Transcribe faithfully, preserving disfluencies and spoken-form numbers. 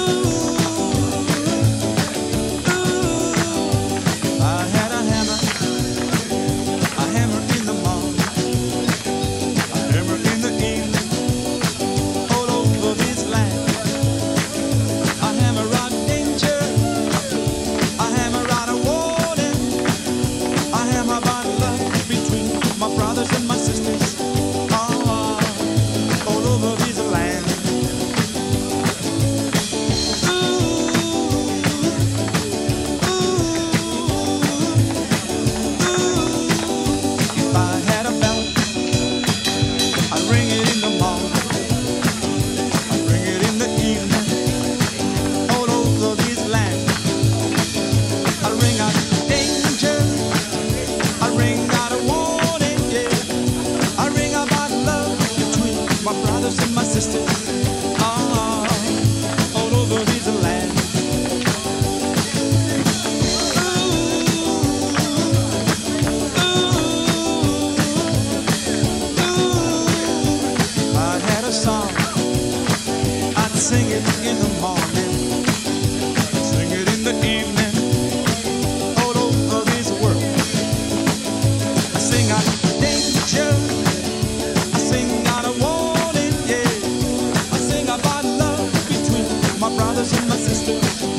Sing it in the morning, sing it in the evening, all over this world. I sing out danger, I sing out a warning, yeah. I sing about love between my brothers and my sisters.